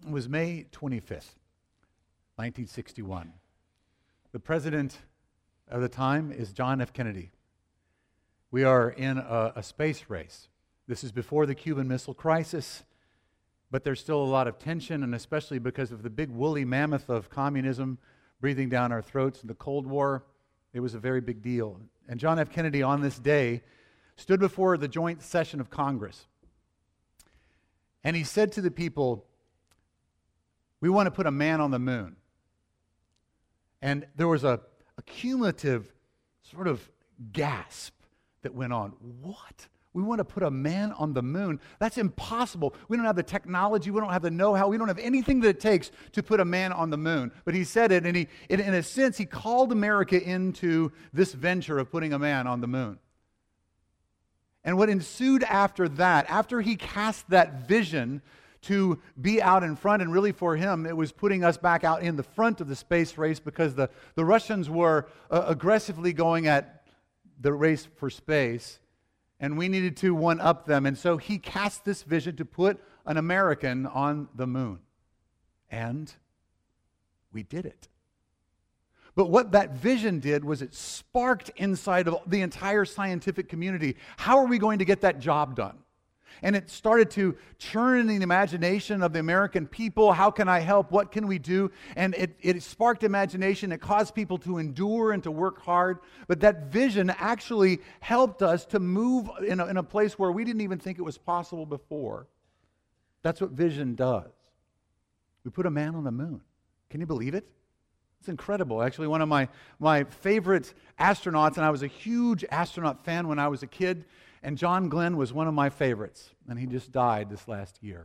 It was May 25th, 1961. The president of the time is John F. Kennedy. We are in a space race. This is before the Cuban Missile Crisis, but there's still a lot of tension, and especially because of the big woolly mammoth of communism breathing down our throats in the Cold War, it was a very big deal. And John F. Kennedy, on this day, stood before the joint session of Congress. And he said to the people, "We want to put a man on the moon." And there was a cumulative sort of gasp that went on. What? We want to put a man on the moon? That's impossible. We don't have the technology. We don't have the know-how. We don't have anything that it takes to put a man on the moon. But he said it, and in a sense, he called America into this venture of putting a man on the moon. And what ensued after that, after he cast that vision to be out in front, and really for him, it was putting us back out in the front of the space race because the Russians were aggressively going at the race for space, and we needed to one-up them. And so he cast this vision to put an American on the moon. And we did it. But what that vision did was it sparked inside of the entire scientific community. How are we going to get that job done? And it started to churn in the imagination of the American people. How can I help? What can we do? And it sparked imagination. It caused people to endure and to work hard. But that vision actually helped us to move in a place where we didn't even think it was possible before. That's what vision does. We put a man on the moon. Can you believe it? It's incredible. Actually, one of my favorite astronauts, and I was a huge astronaut fan when I was a kid, and John Glenn was one of my favorites, and he just died this last year.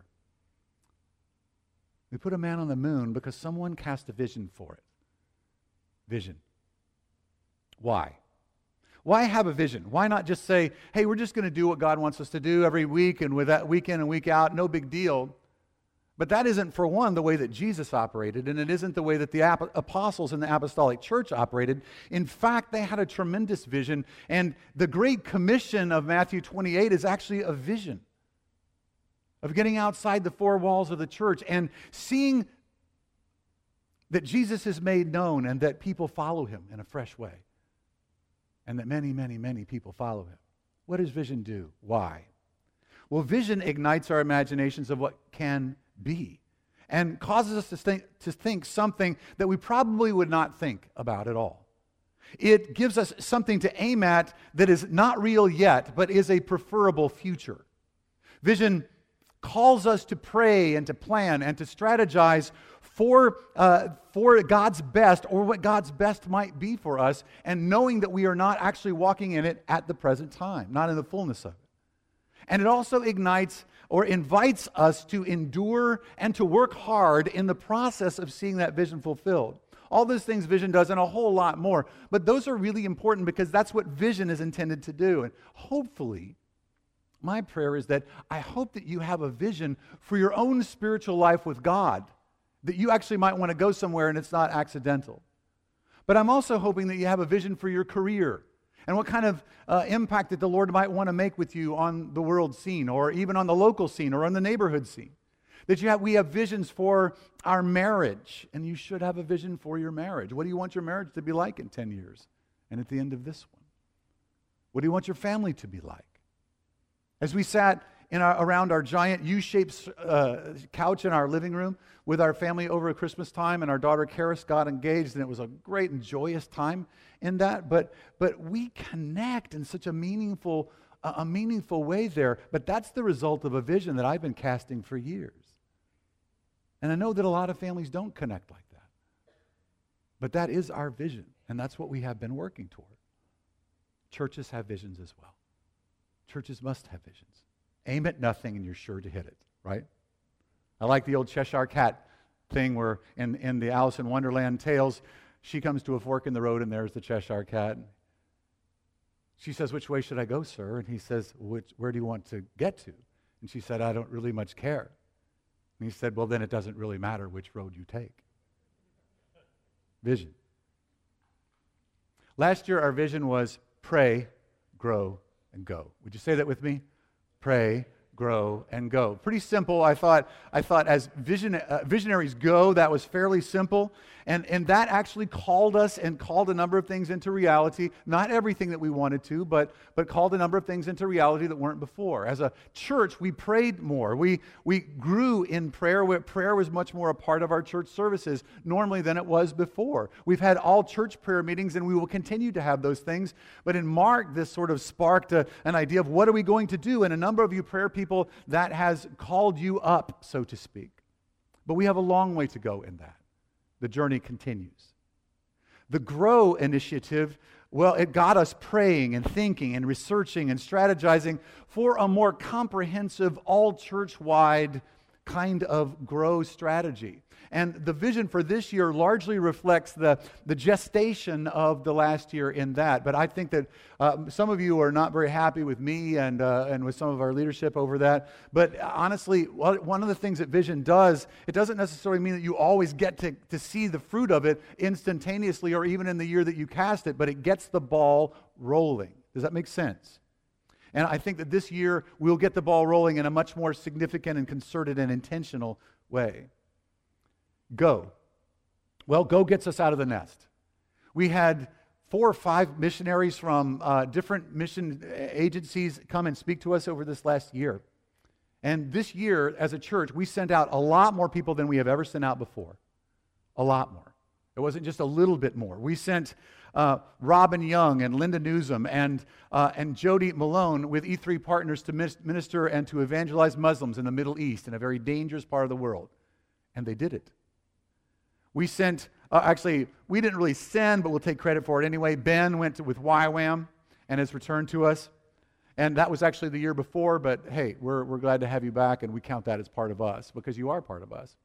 We put a man on the moon because someone cast a vision for it. Vision. Why? Why have a vision? Why not just say, hey, we're just going to do what God wants us to do every week, and with that week in and week out, no big deal. But that isn't, for one, the way that Jesus operated, and it isn't the way that the apostles in the apostolic church operated. In fact, they had a tremendous vision, and the Great Commission of Matthew 28 is actually a vision of getting outside the four walls of the church and seeing that Jesus is made known and that people follow him in a fresh way, and that many, many, many people follow him. What does vision do? Why? Well, vision ignites our imaginations of what can be and causes us to think something that we probably would not think about at all. It gives us something to aim at that is not real yet, but is a preferable future. Vision calls us to pray and to plan and to strategize for God's best, or what God's best might be for us, and knowing that we are not actually walking in it at the present time, not in the fullness of it. And it also ignites or invites us to endure and to work hard in the process of seeing that vision fulfilled. All those things vision does and a whole lot more. But those are really important because that's what vision is intended to do. And hopefully, my prayer is that I hope that you have a vision for your own spiritual life with God, that you actually might want to go somewhere and it's not accidental. But I'm also hoping that you have a vision for your career, and what kind of impact that the Lord might want to make with you on the world scene, or even on the local scene, or on the neighborhood scene. That we have visions for our marriage, and you should have a vision for your marriage. What do you want your marriage to be like in 10 years? And at the end of this one? What do you want your family to be like? As we sat around our giant U-shaped couch in our living room with our family over at Christmas time, and our daughter Karis got engaged, and it was a great and joyous time in that. But we connect in such a meaningful way there. But that's the result of a vision that I've been casting for years. And I know that a lot of families don't connect like that. But that is our vision, and that's what we have been working toward. Churches have visions as well. Churches must have visions. Aim at nothing and you're sure to hit it, right? I like the old Cheshire Cat thing where in the Alice in Wonderland tales, she comes to a fork in the road and there's the Cheshire Cat. She says, "Which way should I go, sir?" And he says, "Where do you want to get to?" And she said, "I don't really much care." And he said, "Well, then it doesn't really matter which road you take." Vision. Last year, our vision was pray, grow, and go. Would you say that with me? Pray, grow, and go. Pretty simple. I thought as visionaries go, that was fairly simple. And that actually called us and called a number of things into reality. Not everything that we wanted to, but called a number of things into reality that weren't before. As a church, we prayed more. We grew in prayer. Prayer was much more a part of our church services normally than it was before. We've had all church prayer meetings, and we will continue to have those things. But in Mark, this sort of sparked an idea of what are we going to do? And a number of you prayer people, that has called you up, so to speak. But we have a long way to go in that. The journey continues. The Grow initiative, well, it got us praying and thinking and researching and strategizing for a more comprehensive, all-church-wide kind of grow strategy. And the vision for this year largely reflects the gestation of the last year in that. But I think that some of you are not very happy with me and with some of our leadership over that. But honestly, one of the things that vision does, it doesn't necessarily mean that you always get to see the fruit of it instantaneously or even in the year that you cast it, but it gets the ball rolling. Does that make sense? And I think that this year we'll get the ball rolling in a much more significant and concerted and intentional way. Go. Well, go gets us out of the nest. We had 4 or 5 missionaries from different mission agencies come and speak to us over this last year. And this year, as a church, we sent out a lot more people than we have ever sent out before. A lot more. It wasn't just a little bit more. We sent Robin Young and Linda Newsom and Jody Malone with E3 Partners to minister and to evangelize Muslims in the Middle East, in a very dangerous part of the world. And they did it. We sent, actually, we didn't really send, but we'll take credit for it anyway. Ben went with YWAM and has returned to us. And that was actually the year before, but hey, we're glad to have you back, and we count that as part of us because you are part of us.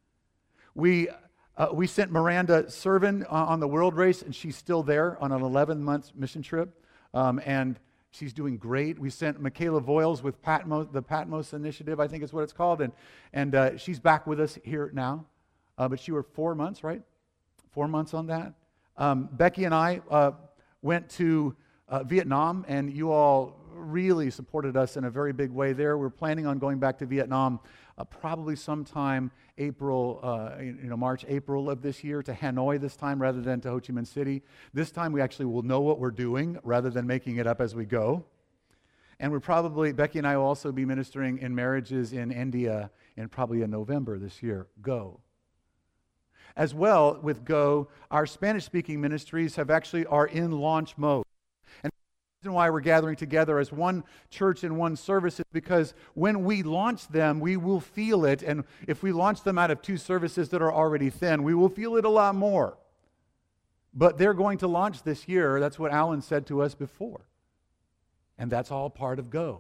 We sent Miranda Servin on the World Race, and she's still there on an 11-month mission trip, and she's doing great. We sent Michaela Voiles with the Patmos Initiative, I think is what it's called, and she's back with us here now. But she were 4 months, right? 4 months on that. Becky and I went to Vietnam, and you all really supported us in a very big way there. We're planning on going back to Vietnam probably sometime March, April of this year, to Hanoi this time rather than to Ho Chi Minh City. This time we actually will know what we're doing rather than making it up as we go. And Becky and I will also be ministering in marriages in India probably in November this year. Go. As well, with Go, our Spanish-speaking ministries are in launch mode. And the reason why we're gathering together as one church in one service is because when we launch them, we will feel it. And if we launch them out of 2 services that are already thin, we will feel it a lot more. But they're going to launch this year. That's what Alan said to us before. And that's all part of Go.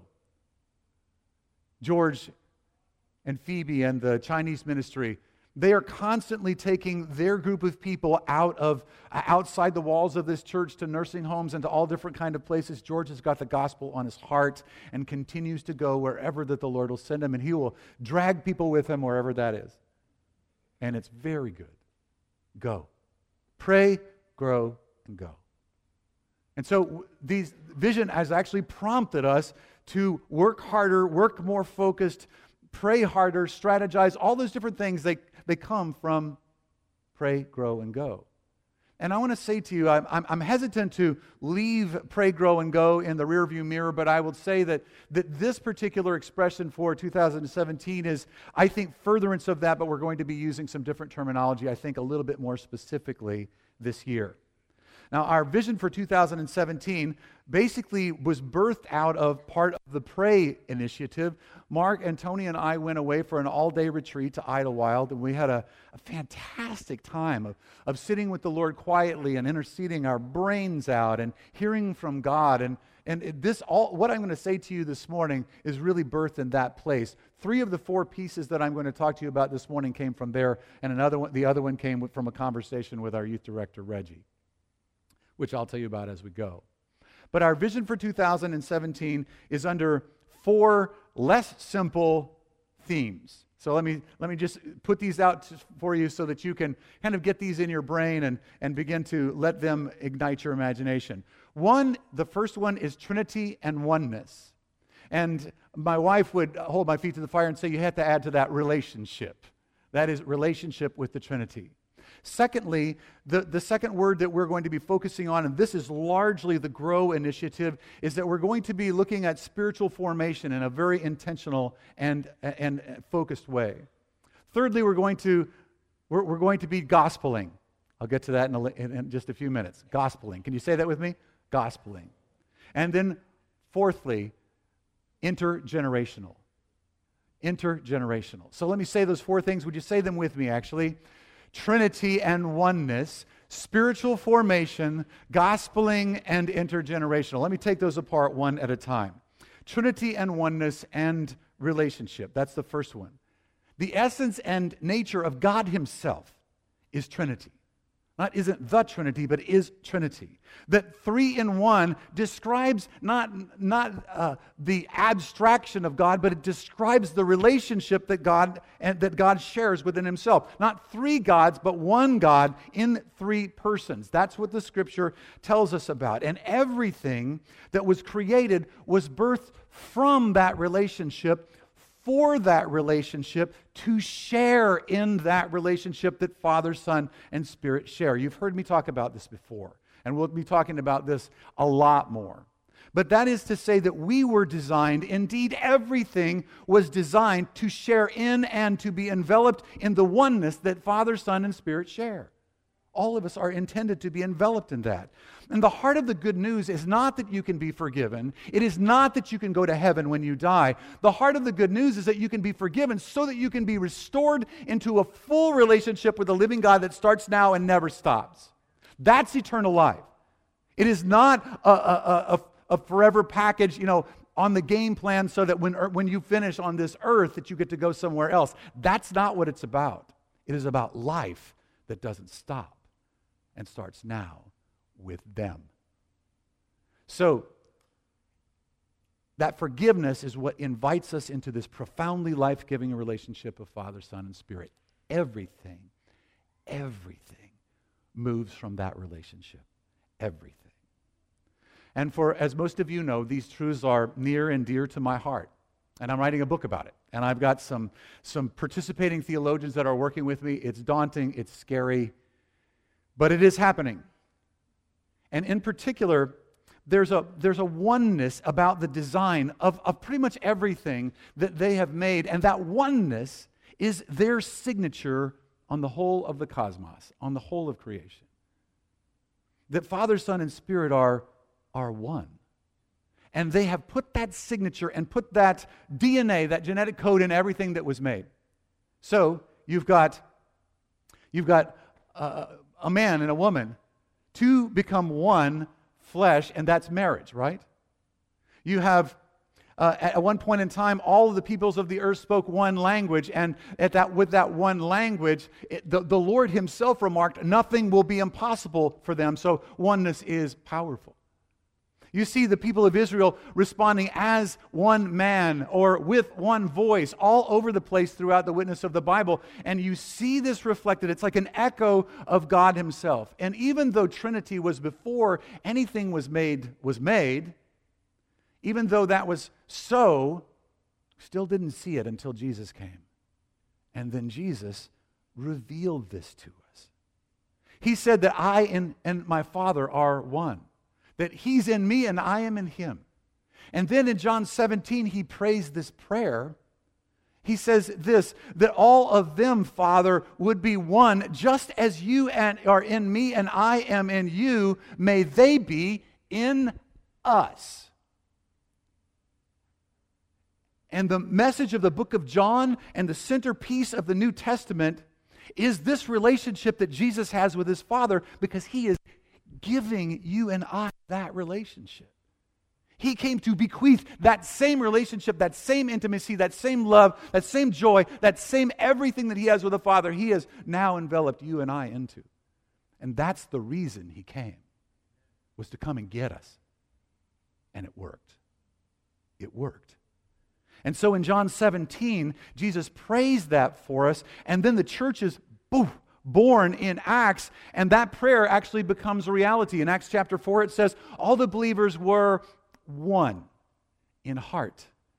George and Phoebe and the Chinese ministry, they are constantly taking their group of people outside the walls of this church to nursing homes and to all different kind of places. George has got the gospel on his heart and continues to go wherever that the Lord will send him, and he will drag people with him wherever that is. And it's very good. Go. Pray, grow, and go. And so these vision has actually prompted us to work harder, work more focused, pray harder, strategize, all those different things. They come from pray, grow, and go. And I want to say to you, I'm hesitant to leave pray, grow, and go in the rearview mirror, but I would say that this particular expression for 2017 is, I think, furtherance of that, but we're going to be using some different terminology, I think, a little bit more specifically this year. Now, our vision for 2017 basically was birthed out of part of the Pray initiative. Mark and Tony and I went away for an all-day retreat to Idlewild, and we had a fantastic time of sitting with the Lord quietly and interceding our brains out and hearing from God. And what I'm going to say to you this morning is really birthed in that place. 3 of the 4 pieces that I'm going to talk to you about this morning came from there, and the other one came from a conversation with our youth director, Reggie, which I'll tell you about as we go. But our vision for 2017 is under 4 less simple themes. So let me just put these out for you so that you can kind of get these in your brain and begin to let them ignite your imagination. The first one is Trinity and oneness. And my wife would hold my feet to the fire and say, you have to add to that relationship. That is relationship with the Trinity. Secondly, the second word that we're going to be focusing on, and this is largely the GROW initiative, is that we're going to be looking at spiritual formation in a very intentional and focused way. Thirdly, we're going to be gospeling. I'll get to that in just a few minutes. Gospeling. Can you say that with me? Gospeling. And then fourthly, intergenerational. Intergenerational. So let me say those four things. Would you say them with me, actually? Trinity and oneness, spiritual formation, gospeling, and intergenerational. Let me take those apart one at a time. Trinity and oneness and relationship. That's the first one. The essence and nature of God Himself is Trinity. Isn't the Trinity, but is Trinity. That 3 in 1 describes not the abstraction of God, but it describes the relationship that God shares within Himself. Not 3 gods, but 1 God in 3 persons. That's what the Scripture tells us about. And everything that was created was birthed from that relationship, for that relationship, to share in that relationship that Father, Son, and Spirit share. You've heard me talk about this before, and we'll be talking about this a lot more. But that is to say that we were designed, indeed everything was designed to share in and to be enveloped in the oneness that Father, Son, and Spirit share. All of us are intended to be enveloped in that. And the heart of the good news is not that you can be forgiven. It is not that you can go to heaven when you die. The heart of the good news is that you can be forgiven so that you can be restored into a full relationship with the living God that starts now and never stops. That's eternal life. It is not a forever package, on the game plan so that when you finish on this earth that you get to go somewhere else. That's not what it's about. It is about life that doesn't stop and starts now with them. So, that forgiveness is what invites us into this profoundly life-giving relationship of Father, Son, and Spirit. Everything moves from that relationship. Everything. And as most of you know, these truths are near and dear to my heart. And I'm writing a book about it. And I've got some participating theologians that are working with me. It's daunting, it's scary, but it is happening. And in particular, there's a oneness about the design of pretty much everything that they have made. And that oneness is their signature on the whole of the cosmos, on the whole of creation. That Father, Son, and Spirit are one. And they have put that signature and put that DNA, that genetic code in everything that was made. So you've got a man and a woman, 2 become one flesh, and that's marriage, right? You have, at one point in time, all of the peoples of the earth spoke one language, and with that one language, the Lord Himself remarked, nothing will be impossible for them, so oneness is powerful. You see the people of Israel responding as one man or with one voice all over the place throughout the witness of the Bible. And you see this reflected. It's like an echo of God Himself. And even though Trinity was before anything was made, even though that was so, still didn't see it until Jesus came. And then Jesus revealed this to us. He said that I and my Father are one. That He's in me and I am in Him. And then in John 17, He prays this prayer. He says this, that all of them, Father, would be one, just as you are in me and I am in you, may they be in us. And the message of the book of John and the centerpiece of the New Testament is this relationship that Jesus has with His Father, because He is giving you and I that relationship. He came to bequeath that same relationship, that same intimacy, that same love, that same joy, that same everything that He has with the Father, He has now enveloped you and I into. And that's the reason He came, was to come and get us. And it worked. It worked. And so in John 17, Jesus prays that for us, and then the church is, born in Acts, and that prayer actually becomes a reality. In Acts chapter 4, it says, all the believers were one in heart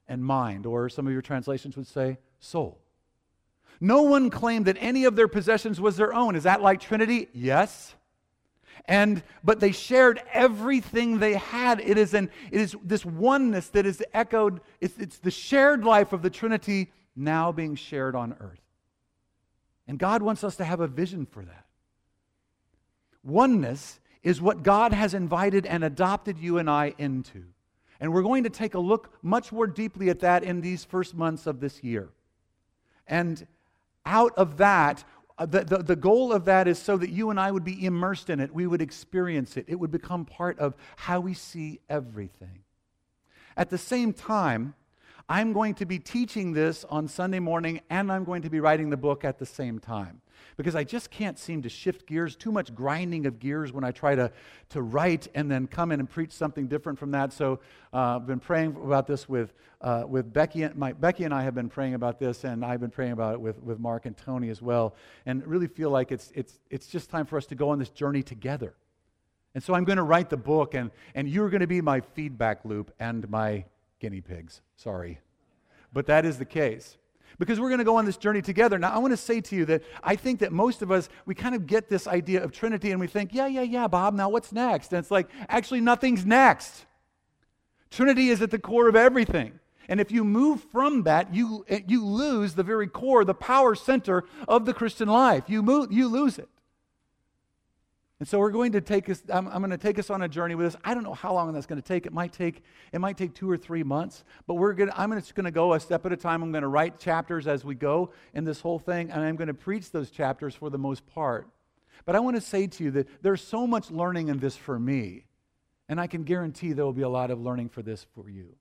and mind, or some of your translations would say soul. No one claimed that any of their possessions was their own. Is that like Trinity? Yes. But they shared everything they had. It is this oneness that is echoed. It's the shared life of the Trinity now being shared on earth. And God wants us to have a vision for that. Oneness is what God has invited and adopted you and I into. And we're going to take a look much more deeply at that in these first months of this year. And out of that, the goal of that is so that you and I would be immersed in it. We would experience it. It would become part of how we see everything. At the same time, I'm going to be teaching this on Sunday morning, and I'm going to be writing the book at the same time. Because I just can't seem to shift gears, too much grinding of gears when I try to write and then come in and preach something different from that. So I've been praying about this with Becky. Becky and I have been praying about this, and I've been praying about it with Mark and Tony as well, and really feel like it's just time for us to go on this journey together. And so I'm going to write the book, and you're going to be my feedback loop and my guinea pigs. Sorry. But that is the case. Because we're going to go on this journey together. Now, I want to say to you that I think that most of us, we kind of get this idea of Trinity and we think, yeah, Bob, now what's next? And it's like, actually, nothing's next. Trinity is at the core of everything. And if you move from that, you lose the very core, the power center of the Christian life. You lose it. And so we're going to take us, I'm going to take us on a journey with this. I don't know how long that's going to take. It might take 2 or 3 months, but I'm just going to go a step at a time. I'm going to write chapters as we go in this whole thing, and I'm going to preach those chapters for the most part. But I want to say to you that there's so much learning in this for me, and I can guarantee there will be a lot of learning for this for you.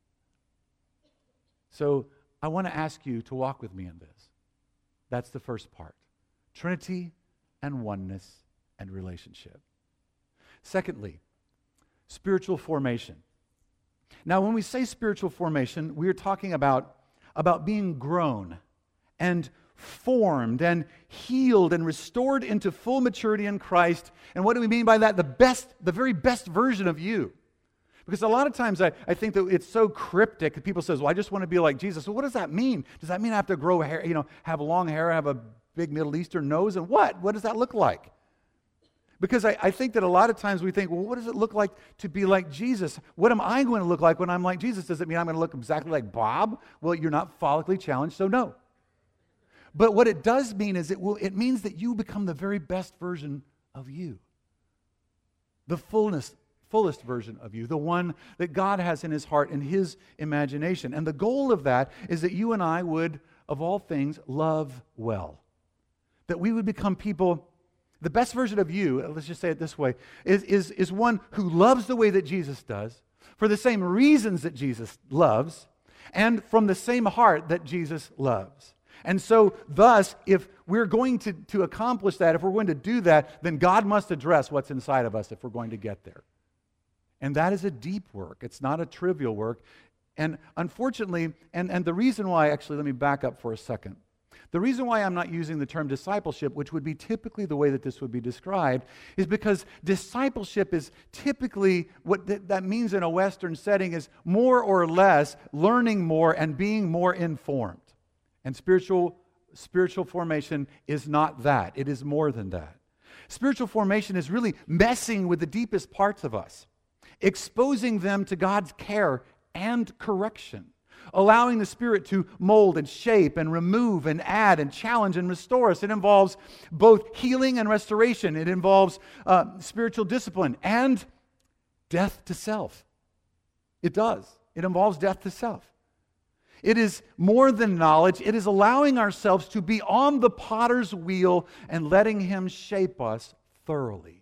So I want to ask you to walk with me in this. That's the first part. Trinity and oneness and relationship. Secondly, spiritual formation. Now, when we say spiritual formation, we are talking about being grown and formed and healed and restored into full maturity in Christ. And what do we mean by that? The very best version of you. Because a lot of times I think that it's so cryptic. People say, well, I just want to be like Jesus. So what does that mean? Does that mean I have to grow hair, have long hair, have a big Middle Eastern nose? And what? What does that look like? Because I think that a lot of times we think, well, what does it look like to be like Jesus? What am I going to look like when I'm like Jesus? Does it mean I'm going to look exactly like Bob? Well, you're not follically challenged, so no. But what it does mean is it means that you become the very best version of you. The fullest version of you, the one that God has in His heart and His imagination. And the goal of that is that you and I would, of all things, love well. That we would become people. The best version of you, let's just say it this way, is one who loves the way that Jesus does, for the same reasons that Jesus loves, and from the same heart that Jesus loves. And so, thus, if we're going to accomplish that, if we're going to do that, then God must address what's inside of us if we're going to get there. And that is a deep work. It's not a trivial work. And unfortunately, and the reason why, actually, let me back up for a second. The reason why I'm not using the term discipleship, which would be typically the way that this would be described, is because discipleship is typically, what that means in a Western setting is more or less learning more and being more informed. And spiritual formation is not that. It is more than that. Spiritual formation is really messing with the deepest parts of us, exposing them to God's care and correction, allowing the Spirit to mold and shape and remove and add and challenge and restore us. It involves both healing and restoration. It involves spiritual discipline and death to self. It does. It involves death to self. It is more than knowledge. It is allowing ourselves to be on the potter's wheel and letting Him shape us thoroughly.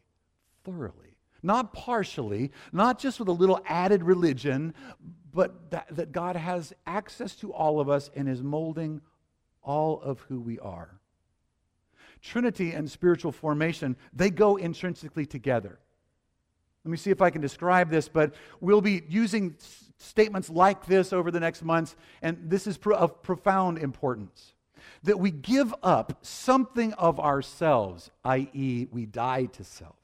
Not partially, not just with a little added religion, but that God has access to all of us and is molding all of who we are. Trinity and spiritual formation, they go intrinsically together. Let me see if I can describe this, but we'll be using statements like this over the next months, and this is of profound importance. That we give up something of ourselves, i.e., we die to self,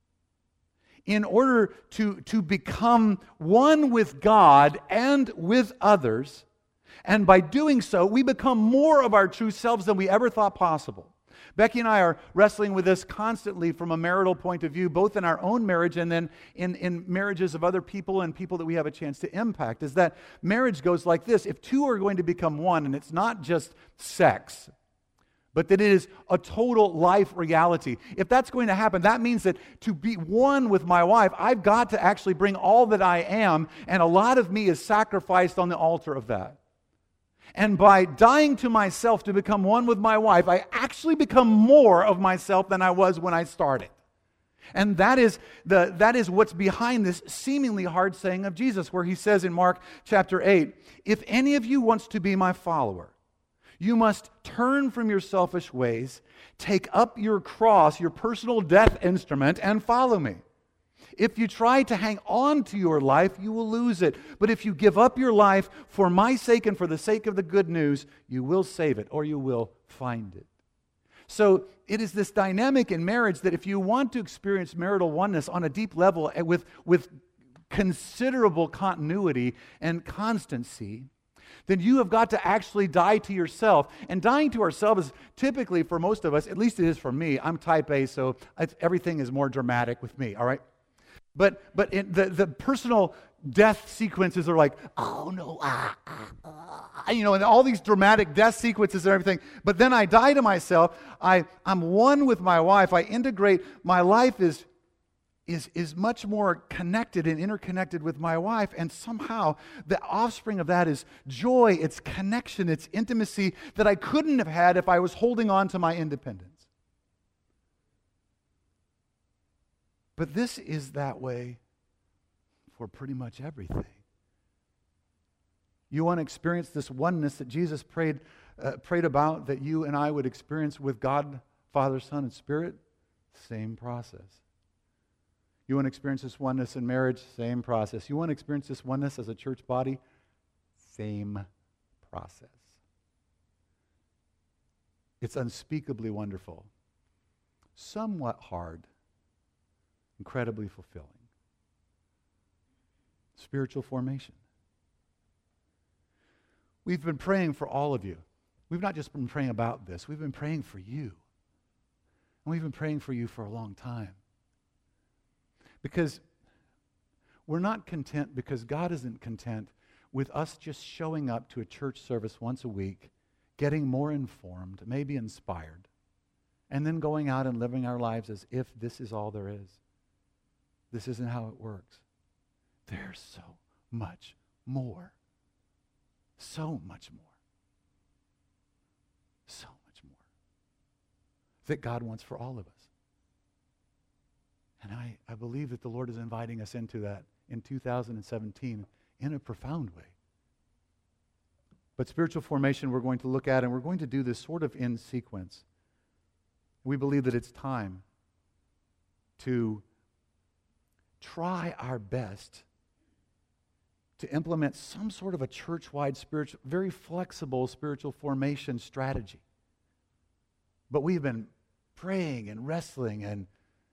in order to become one with God and with others And by doing so, we become more of our true selves than we ever thought possible. Becky and I are wrestling with this constantly from a marital point of view, both in our own marriage and then in marriages of other people and people that we have a chance to impact, is that marriage goes like this. If two are going to become one, and it's not just sex, but that it is a total life reality. If that's going to happen, that means that to be one with my wife, I've got to actually bring all that I am, and a lot of me is sacrificed on the altar of that. And by dying to myself to become one with my wife, I actually become more of myself than I was when I started. And that is what's behind this seemingly hard saying of Jesus, where he says in Mark chapter 8, if any of you wants to be my follower, you must turn from your selfish ways, take up your cross, your personal death instrument, and follow me. If you try to hang on to your life, you will lose it. But if you give up your life for my sake and for the sake of the good news, you will save it, or you will find it. So it is this dynamic in marriage that if you want to experience marital oneness on a deep level with considerable continuity and constancy, then you have got to actually die to yourself. And dying to ourselves is typically, for most of us, at least it is for me, I'm type A, so everything is more dramatic with me, all right? But the personal death sequences are like, oh no, and all these dramatic death sequences and everything. But then I die to myself. I'm one with my wife. I integrate. My life is much more connected and interconnected with my wife, and somehow the offspring of that is joy, it's connection, it's intimacy that I couldn't have had if I was holding on to my independence. But this is that way for pretty much everything. You want to experience this oneness that Jesus prayed about, that you and I would experience with God, Father, Son, and Spirit? Same process. You want to experience this oneness in marriage? Same process. You want to experience this oneness as a church body? Same process. It's unspeakably wonderful, somewhat hard, incredibly fulfilling. Spiritual formation. We've been praying for all of you. We've not just been praying about this. We've been praying for you. And we've been praying for you for a long time. Because we're not content, because God isn't content with us just showing up to a church service once a week, getting more informed, maybe inspired, and then going out and living our lives as if this is all there is. This isn't how it works. There's so much more. So much more. So much more that God wants for all of us. And I believe that the Lord is inviting us into that in 2017 in a profound way. But spiritual formation we're going to look at, and we're going to do this sort of in sequence. We believe that it's time to try our best to implement some sort of a church-wide spiritual, very flexible spiritual formation strategy. But we've been praying and wrestling and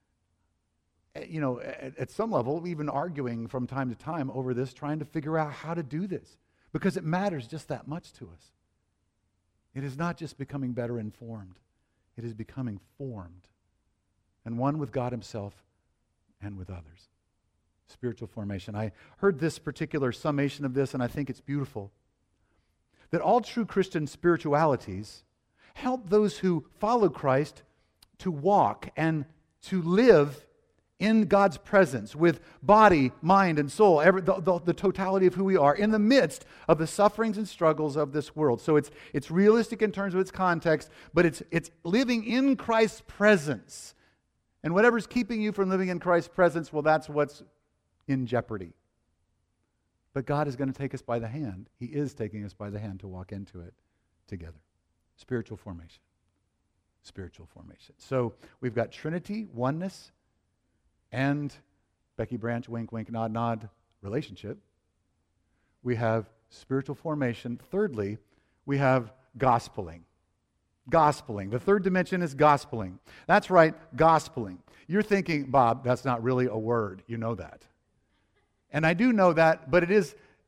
at some level, even arguing from time to time over this, trying to figure out how to do this, because it matters just that much to us. It is not just becoming better informed. It is becoming formed, and one with God himself and with others. Spiritual formation. I heard this particular summation of this, and I think it's beautiful. That all true Christian spiritualities help those who follow Christ to walk and to live in God's presence with body, mind, and soul, the totality of who we are, in the midst of the sufferings and struggles of this world. So it's realistic in terms of its context, but it's living in Christ's presence. And whatever's keeping you from living in Christ's presence, well, that's what's in jeopardy. But God is going to take us by the hand. He is taking us by the hand to walk into it together. Spiritual formation. Spiritual formation. So we've got Trinity, oneness, and Becky Branch, wink, wink, nod, nod, relationship. We have spiritual formation. Thirdly, we have gospeling. Gospeling. The third dimension is gospeling. That's right, gospeling. You're thinking, Bob, that's not really a word. You know that. And I do know that, but it is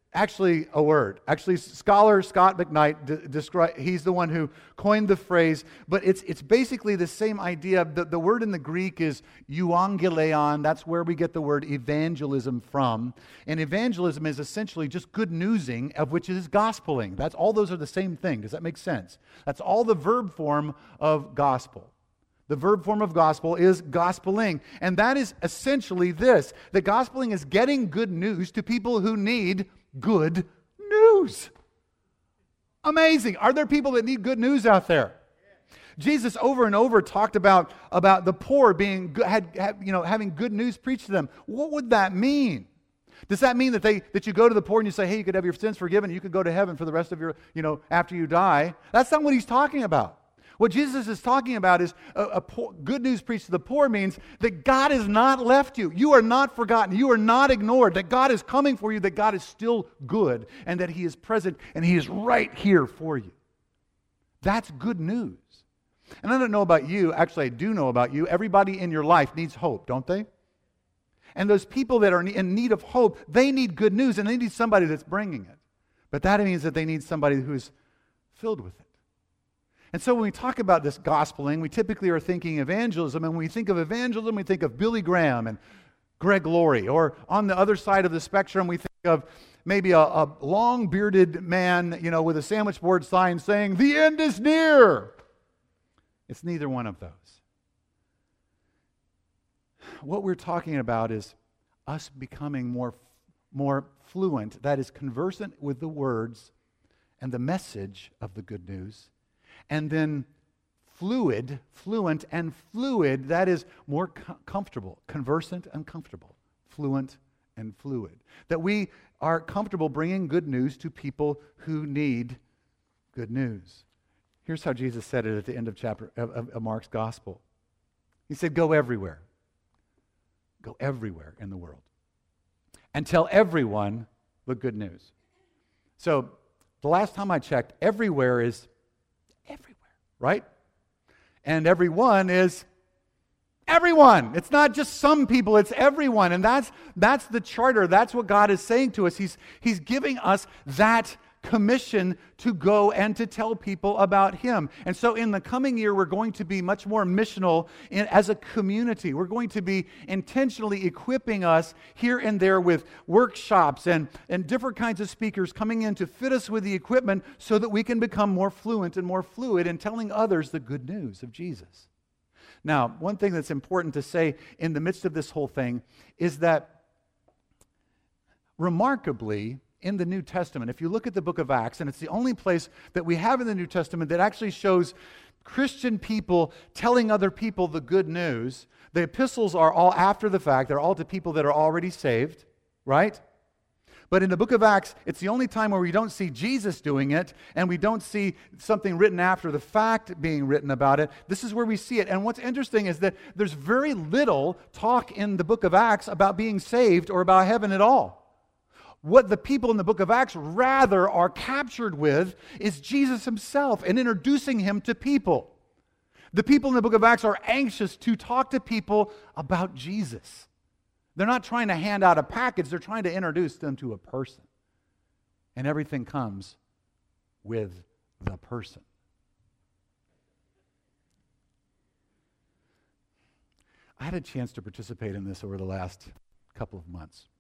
actually a word. Actually, scholar Scott McKnight, he's the one who coined the phrase, but it's basically the same idea. The word in the Greek is euangelion. That's where we get the word evangelism from. And evangelism is essentially just good newsing, of which is gospeling. All those are the same thing. Does that make sense? That's all the verb form of gospel. The verb form of gospel is gospeling. And that is essentially this. The gospeling is getting good news to people who need good news. Amazing. Are there people that need good news out there? Jesus over and over talked about the poor having good news preached to them. What would that mean? Does that mean that you go to the poor and you say, hey, you could have your sins forgiven, you could go to heaven for the rest of your, after you die? That's not what he's talking about. What Jesus is talking about is good news preached to the poor means that God has not left you. You are not forgotten. You are not ignored. That God is coming for you. That God is still good. And that He is present and He is right here for you. That's good news. And I don't know about you. Actually, I do know about you. Everybody in your life needs hope, don't they? And those people that are in need of hope, they need good news. And they need somebody that's bringing it. But that means that they need somebody who's filled with it. And so when we talk about this gospeling, we typically are thinking evangelism. And when we think of evangelism, we think of Billy Graham and Greg Laurie. Or on the other side of the spectrum, we think of maybe a long-bearded man, with a sandwich board sign saying, "The end is near." It's neither one of those. What we're talking about is us becoming more fluent, that is, conversant with the words and the message of the good news. And then fluent and fluid, that is more comfortable, conversant and comfortable, fluent and fluid. That we are comfortable bringing good news to people who need good news. Here's how Jesus said it at the end of Mark's gospel. He said, go everywhere. Go everywhere in the world. And tell everyone the good news. So the last time I checked, everywhere is everywhere, right? And everyone is everyone. It's not just some people, it's everyone. And that's the charter. That's what God is saying to us. He's giving us that commission to go and to tell people about Him. And so in the coming year, we're going to be much more missional as a community. We're going to be intentionally equipping us here and there with workshops and different kinds of speakers coming in to fit us with the equipment so that we can become more fluent and more fluid in telling others the good news of Jesus. Now, one thing that's important to say in the midst of this whole thing is that remarkably, in the New Testament, if you look at the book of Acts, and it's the only place that we have in the New Testament that actually shows Christian people telling other people the good news. The epistles are all after the fact. They're all to people that are already saved, right? But in the book of Acts, it's the only time where we don't see Jesus doing it, and we don't see something written after the fact being written about it. This is where we see it. And what's interesting is that there's very little talk in the book of Acts about being saved or about heaven at all. What the people in the book of Acts rather are captured with is Jesus Himself and introducing Him to people. The people in the book of Acts are anxious to talk to people about Jesus. They're not trying to hand out a package, they're trying to introduce them to a person. And everything comes with the person. I had a chance to participate in this over the last couple of months.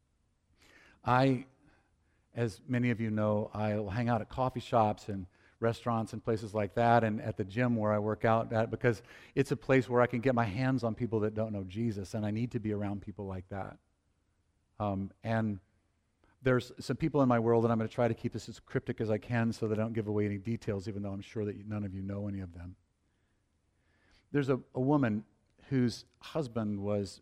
As many of you know, I'll hang out at coffee shops and restaurants and places like that, and at the gym where I work out at, because it's a place where I can get my hands on people that don't know Jesus, and I need to be around people like that. And there's some people in my world, and I'm going to try to keep this as cryptic as I can so that I don't give away any details, even though I'm sure that none of you know any of them. There's a woman whose husband was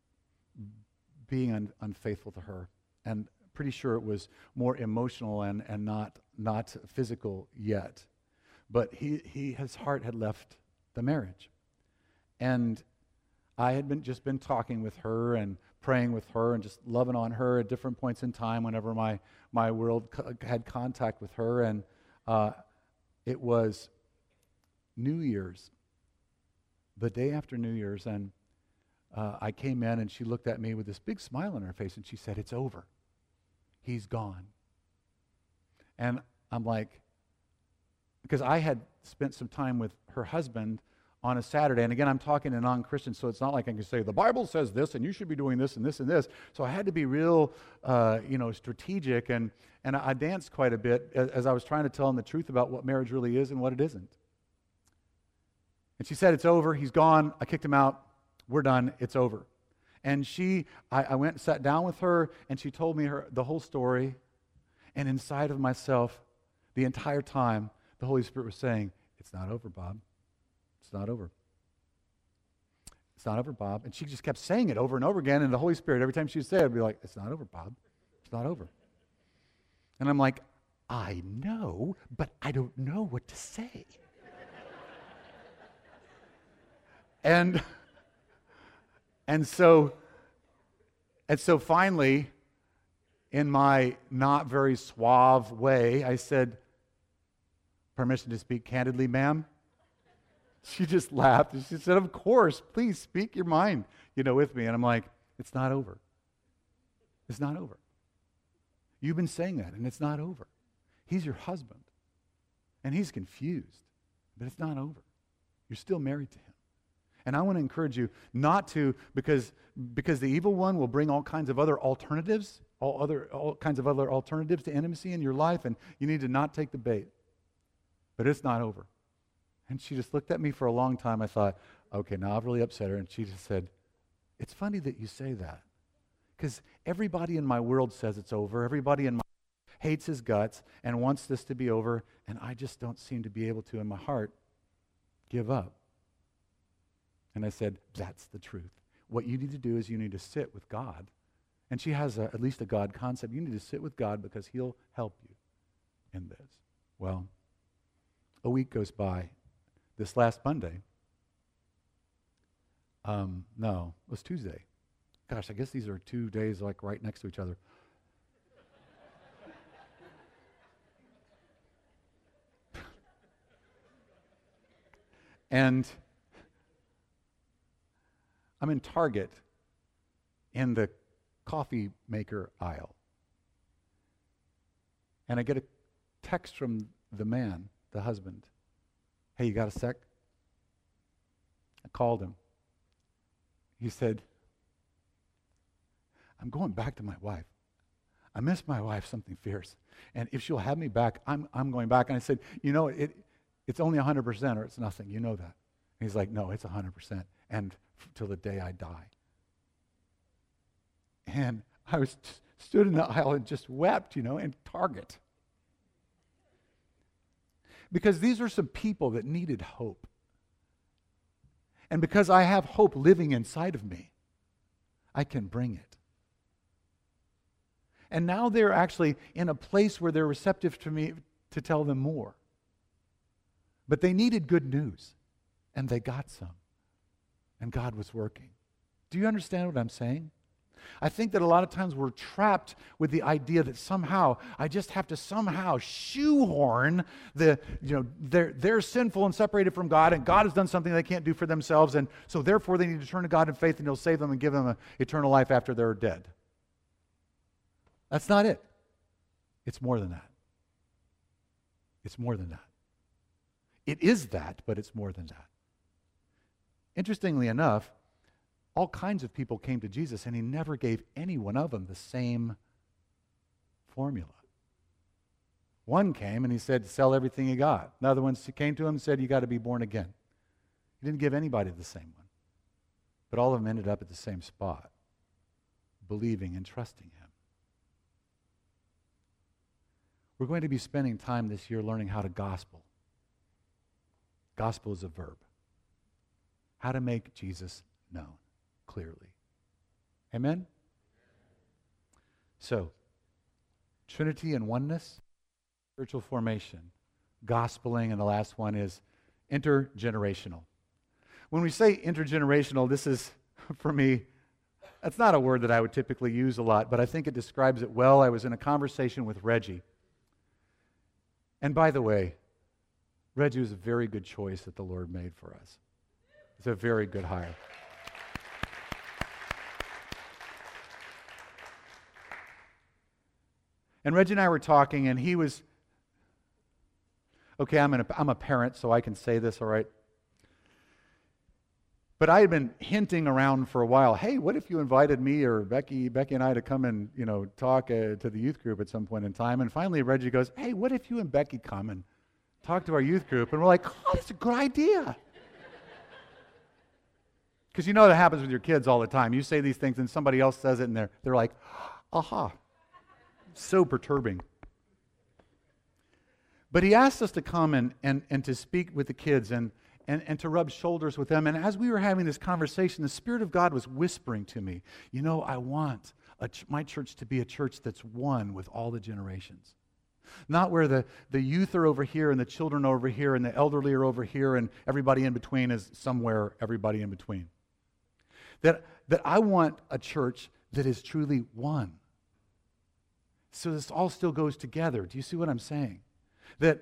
being unfaithful to her. And pretty sure it was more emotional and not physical yet. But his heart had left the marriage. And I had just been talking with her and praying with her and just loving on her at different points in time whenever my world had contact with her. And it was New Year's, the day after New Year's, and I came in and she looked at me with this big smile on her face and she said, "It's over. He's gone. And I'm like, because I had spent some time with her husband on a Saturday. And again, I'm talking to non-Christians, so it's not like I can say, the Bible says this, and you should be doing this and this and this. So I had to be real, strategic. And I danced quite a bit as I was trying to tell them the truth about what marriage really is and what it isn't. And she said, it's over. He's gone. I kicked him out. We're done. It's over. And I went and sat down with her, and she told me the whole story. And inside of myself, the entire time, the Holy Spirit was saying, it's not over, Bob. It's not over. It's not over, Bob. And she just kept saying it over and over again. And the Holy Spirit, every time she would say it, would be like, it's not over, Bob. It's not over. And I'm like, I know, but I don't know what to say. And so finally, in my not very suave way, I said, permission to speak candidly, ma'am? She just laughed and she said, of course, please speak your mind, with me. And I'm like, it's not over. It's not over. You've been saying that, and it's not over. He's your husband, and he's confused, but it's not over. You're still married to him. And I want to encourage you not to, because the evil one will bring all kinds of other alternatives, all kinds of other alternatives to intimacy in your life, and you need to not take the bait. But it's not over. And she just looked at me for a long time. I thought, okay, now I've really upset her. And she just said, it's funny that you say that, because everybody in my world says it's over. Everybody in my hates his guts and wants this to be over, and I just don't seem to be able to, in my heart, give up. And I said, that's the truth. What you need to do is you need to sit with God. And she has at least a God concept. You need to sit with God because he'll help you in this. Well, a week goes by. This last Monday, no, it was Tuesday. Gosh, I guess these are 2 days like right next to each other. And I'm in Target in the coffee maker aisle. And I get a text from the man, the husband. Hey, you got a sec? I called him. He said, I'm going back to my wife. I miss my wife something fierce. And if she'll have me back, I'm going back. And I said, it's only 100% or it's nothing. You know that. And he's like, no, it's 100%. And till the day I die. And I stood in the aisle and just wept, in Target. Because these are some people that needed hope. And because I have hope living inside of me, I can bring it. And now they're actually in a place where they're receptive to me to tell them more. But they needed good news, and they got some. And God was working. Do you understand what I'm saying? I think that a lot of times we're trapped with the idea that somehow I just have to somehow shoehorn they're sinful and separated from God, and God has done something they can't do for themselves, and so therefore they need to turn to God in faith, and he'll save them and give them an eternal life after they're dead. That's not it. It's more than that. It's more than that. It is that, but it's more than that. Interestingly enough, all kinds of people came to Jesus, and he never gave any one of them the same formula. One came and he said, sell everything you got. Another one came to him and said, you got to be born again. He didn't give anybody the same one. But all of them ended up at the same spot, believing and trusting him. We're going to be spending time this year learning how to gospel. Gospel is a verb. How to make Jesus known clearly. Amen? So, Trinity and oneness, spiritual formation, gospeling, and the last one is intergenerational. When we say intergenerational, this is, for me, that's not a word that I would typically use a lot, but I think it describes it well. I was in a conversation with Reggie. And by the way, Reggie was a very good choice that the Lord made for us. It's a very good hire. And Reggie and I were talking, and he was Okay, I'm a parent, so I can say this, all right? But I had been hinting around for a while, hey, what if you invited me or Becky and I to come and, talk to the youth group at some point in time? And finally Reggie goes, hey, what if you and Becky come and talk to our youth group? And we're like, oh, that's a good idea. Because you know that happens with your kids all the time. You say these things and somebody else says it and they're like, aha. So perturbing. But he asked us to come and to speak with the kids and to rub shoulders with them. And as we were having this conversation, the Spirit of God was whispering to me, I want my church to be a church that's one with all the generations. Not where the youth are over here and the children are over here and the elderly are over here and everybody in between is somewhere, everybody in between. That I want a church that is truly one. So this all still goes together. Do you see what I'm saying? That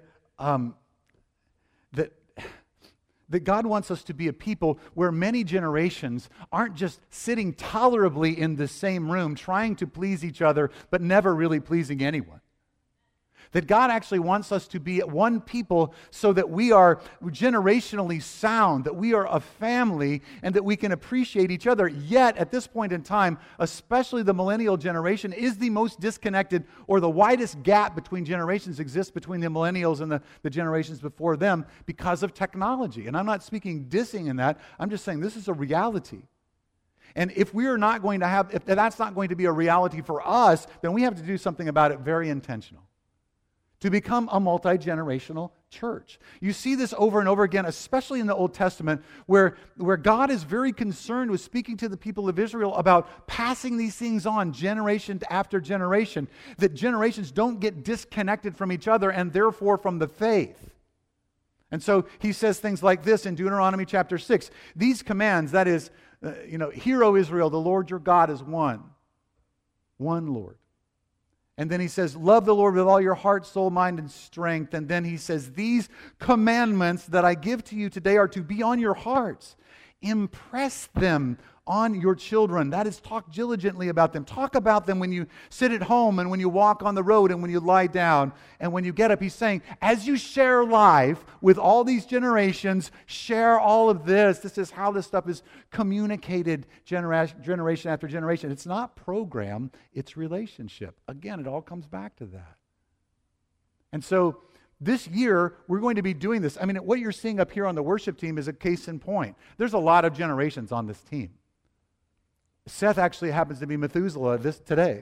God wants us to be a people where many generations aren't just sitting tolerably in the same room trying to please each other but never really pleasing anyone. That God actually wants us to be one people so that we are generationally sound, that we are a family, and that we can appreciate each other. Yet, at this point in time, especially the millennial generation is the most disconnected, or the widest gap between generations exists between the millennials and the generations before them because of technology. And I'm not speaking dissing in that. I'm just saying this is a reality. And if that's not going to be a reality for us, then we have to do something about it very intentional. To become a multi-generational church. You see this over and over again, especially in the Old Testament, where God is very concerned with speaking to the people of Israel about passing these things on generation after generation, that generations don't get disconnected from each other and therefore from the faith. And so he says things like this in Deuteronomy chapter 6. These commands, that is, Hear, O Israel, the Lord your God is one. One Lord. And then he says, love the Lord with all your heart, soul, mind, and strength. And then he says, these commandments that I give to you today are to be on your hearts. Impress them on your children. That is, talk diligently about them. Talk about them when you sit at home and when you walk on the road and when you lie down and when you get up. He's saying, as you share life with all these generations, share all of this. This is how this stuff is communicated generation after generation. It's not program, it's relationship. Again, it all comes back to that. And so this year, we're going to be doing this. I mean, what you're seeing up here on the worship team is a case in point. There's a lot of generations on this team. Seth actually happens to be Methuselah today.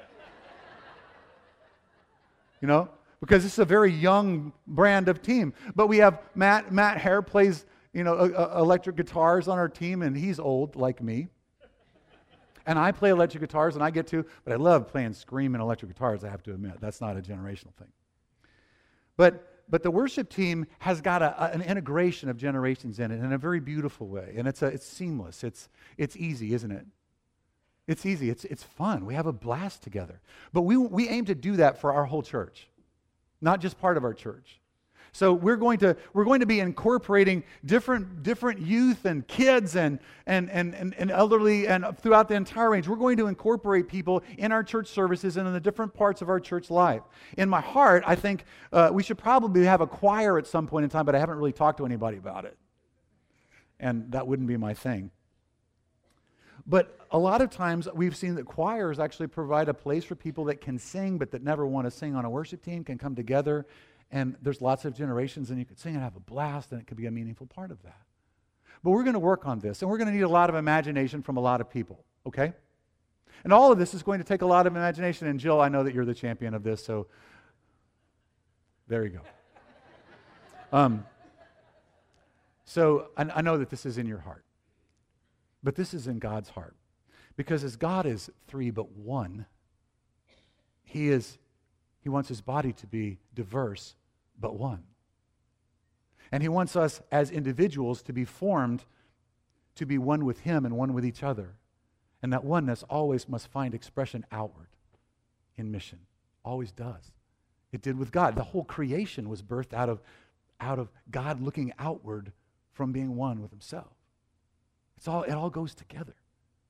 Because this is a very young brand of team. But we have Matt Hare plays, electric guitars on our team, and he's old like me. And I play electric guitars, and I get to, but I love playing screaming electric guitars, I have to admit. That's not a generational thing. But the worship team has got an integration of generations in it in a very beautiful way. And it's seamless. It's easy, isn't it? It's easy. It's fun. We have a blast together. But we aim to do that for our whole church, not just part of our church. So we're going to be incorporating different youth and kids and elderly and throughout the entire range. We're going to incorporate people in our church services and in the different parts of our church life. In my heart, I think we should probably have a choir at some point in time, but I haven't really talked to anybody about it. And that wouldn't be my thing. But a lot of times we've seen that choirs actually provide a place for people that can sing but that never want to sing on a worship team, can come together. And there's lots of generations, and you could sing and have a blast, and it could be a meaningful part of that. But we're going to work on this, and we're going to need a lot of imagination from a lot of people, okay? And all of this is going to take a lot of imagination. And Jill, I know that you're the champion of this, so there you go. So I know that this is in your heart. But this is in God's heart. Because as God is three but one, He wants His body to be diverse but one. And He wants us as individuals to be formed to be one with Him and one with each other. And that oneness always must find expression outward in mission. Always does. It did with God. The whole creation was birthed out of God looking outward from being one with Himself. It all goes together.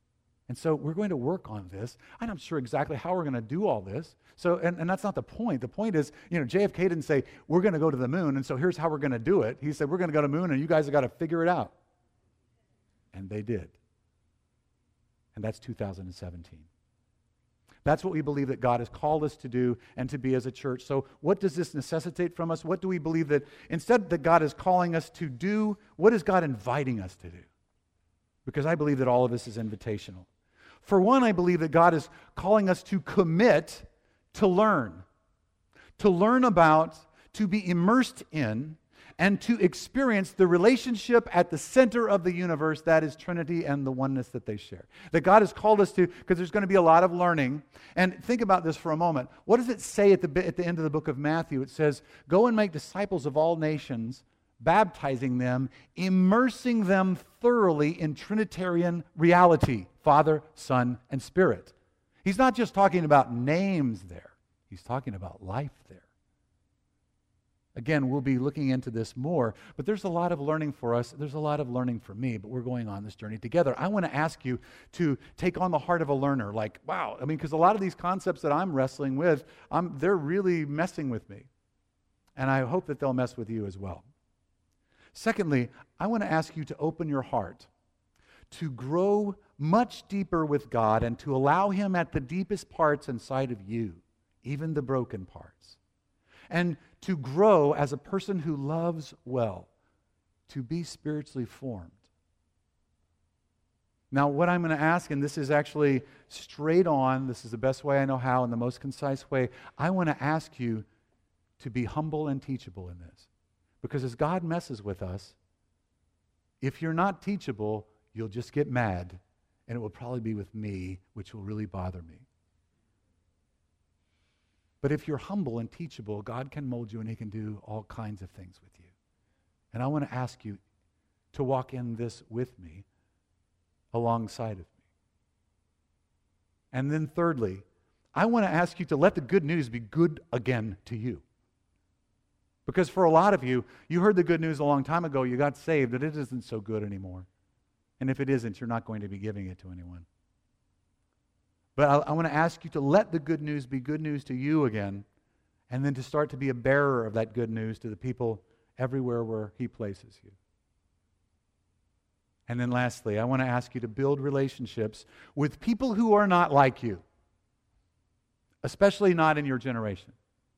And so we're going to work on this. I'm not sure exactly how we're going to do all this. So, and that's not the point. The point is, JFK didn't say, we're going to go to the moon, and so here's how we're going to do it. He said, we're going to go to the moon, and you guys have got to figure it out. And they did. And that's 2017. That's what we believe that God has called us to do and to be as a church. So what does this necessitate from us? What do we believe that instead that God is calling us to do, what is God inviting us to do? Because I believe that all of this is invitational. For one, I believe that God is calling us to commit to learn about, to be immersed in, and to experience the relationship at the center of the universe, that is Trinity and the oneness that they share. That God has called us to, because there's going to be a lot of learning. And think about this for a moment. What does it say at the end of the book of Matthew? It says, go and make disciples of all nations, baptizing them, immersing them thoroughly in Trinitarian reality, Father, Son, and Spirit. He's not just talking about names there. He's talking about life there. Again, we'll be looking into this more, but there's a lot of learning for us. There's a lot of learning for me, but we're going on this journey together. I want to ask you to take on the heart of a learner. Like, wow, because a lot of these concepts that I'm wrestling with, they're really messing with me. And I hope that they'll mess with you as well. Secondly, I want to ask you to open your heart to grow much deeper with God and to allow Him at the deepest parts inside of you, even the broken parts. And to grow as a person who loves well, to be spiritually formed. Now, what I'm going to ask, and this is actually straight on, this is the best way I know how, and the most concise way, I want to ask you to be humble and teachable in this. Because as God messes with us, if you're not teachable, you'll just get mad, and it will probably be with me, which will really bother me. But if you're humble and teachable, God can mold you and He can do all kinds of things with you. And I want to ask you to walk in this with me, alongside of me. And then thirdly, I want to ask you to let the good news be good again to you. Because for a lot of you, you heard the good news a long time ago, you got saved, but it isn't so good anymore. And if it isn't, you're not going to be giving it to anyone. But I want to ask you to let the good news be good news to you again, and then to start to be a bearer of that good news to the people everywhere where He places you. And then lastly, I want to ask you to build relationships with people who are not like you, especially not in your generation.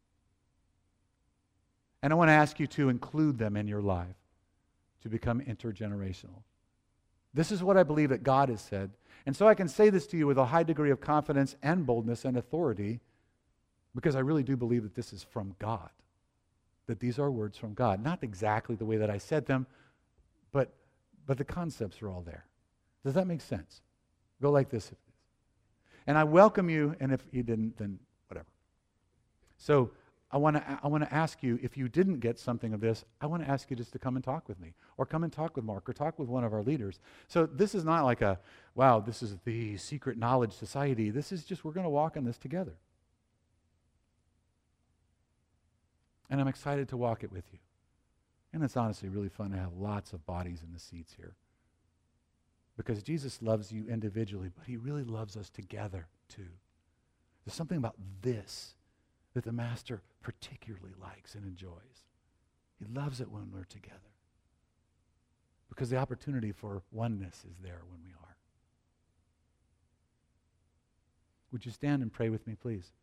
And I want to ask you to include them in your life, to become intergenerational. This is what I believe that God has said. And so I can say this to you with a high degree of confidence and boldness and authority, because I really do believe that this is from God, that these are words from God. Not exactly the way that I said them, but the concepts are all there. Does that make sense? Go like this. And I welcome you, and if you didn't, then whatever. So I want to ask you, if you didn't get something of this, I want to ask you just to come and talk with me, or come and talk with Mark, or talk with one of our leaders. So this is not like wow, this is the secret knowledge society. This is just, we're going to walk on this together. And I'm excited to walk it with you. And it's honestly really fun to have lots of bodies in the seats here. Because Jesus loves you individually, but He really loves us together too. There's something about this that the Master particularly likes and enjoys. He loves it when we're together. Because the opportunity for oneness is there when we are. Would you stand and pray with me, please?